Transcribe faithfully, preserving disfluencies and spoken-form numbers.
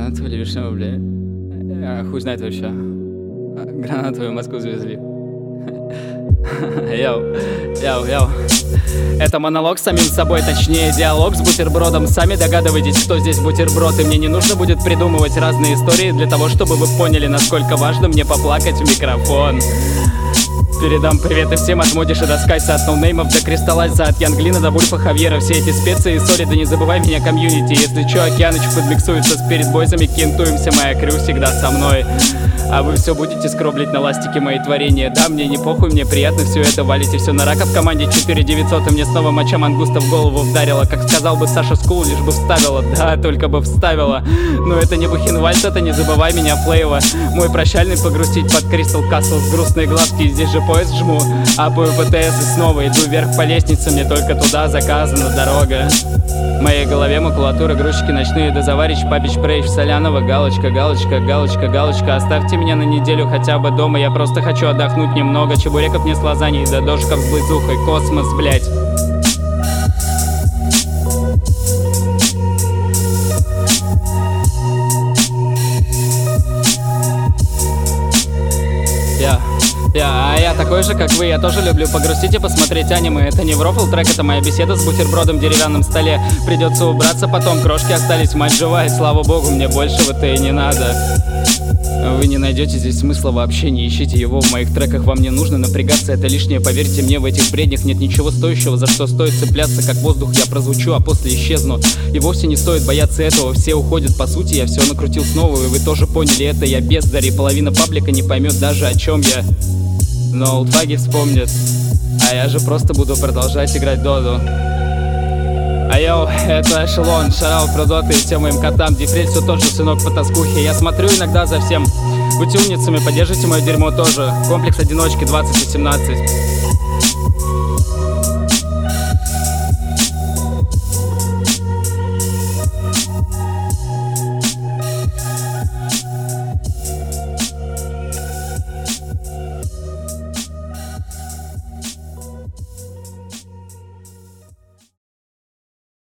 Гранатовую или вишневую, бля? А, хуй знает вообще. Гранатовую в Москву завезли. Йоу, йоу, йоу. Это монолог с самим собой, точнее диалог с бутербродом. Сами догадываетесь, кто здесь бутерброд. И мне не нужно будет придумывать разные истории для того, чтобы вы поняли, насколько важно мне поплакать в микрофон. Передам приветы всем от Модиша до Скайса, от ноунеймов до Кристаллайза, от Янглина до Вульфа Хавьера. Все эти специи и соли, да не забывай меня, комьюнити. Если чё, Океаныч подмиксуется с передбойзами, кентуемся, моя крю всегда со мной. А вы все будете скроблить на ластике мои творения. Да, мне не похуй, мне приятно все это. Валите все на рака в команде четыре девятьсот. И мне снова моча мангуста в голову вдарила. Как сказал бы Саша Скул, лишь бы вставила. Да, только бы вставила. Но это не Бухенвальд, это не забывай меня, Флейва. Мой прощальный погрустить под Кристал Касл с грустной глазки. Здесь же поезд жму, апаю ПТС и снова иду вверх по лестнице. Мне только туда заказана дорога. В моей голове макулатура, грузчики ночные, да заварич, папич, прейч, Солянова, галочка, галочка, галочка, галочка. Оставьте меня на неделю хотя бы дома, я просто хочу отдохнуть немного. Чебуреков мне с лазаньей, да дошков с близухой, космос, блять. Я... Я, а я такой же, как вы, я тоже люблю погрустить и посмотреть аниме. Это не врофл трек, это моя беседа с бутербродом в деревянном столе. Придется убраться потом, крошки остались, мать живая, слава богу, мне большего-то и не надо. Вы не найдете здесь смысла вообще, не ищите его в моих треках, вам не нужно напрягаться, это лишнее, поверьте мне, в этих бреднях нет ничего стоящего, за что стоит цепляться, как воздух я прозвучу, а после исчезну. И вовсе не стоит бояться этого, все уходят, по сути, я все накрутил снова, и вы тоже поняли это, я бездарь, и половина паблика не поймет даже, о чем я. Но олдфаги вспомнят, а я же просто буду продолжать играть доду. А йоу, это эшелон, шараут про доты и всем моим котам. Дифрель все тот же сынок по тоскухе. Я смотрю иногда за всем. Будьте умницами, поддержите мое дерьмо тоже. Комплекс одиночки двадцать восемнадцать.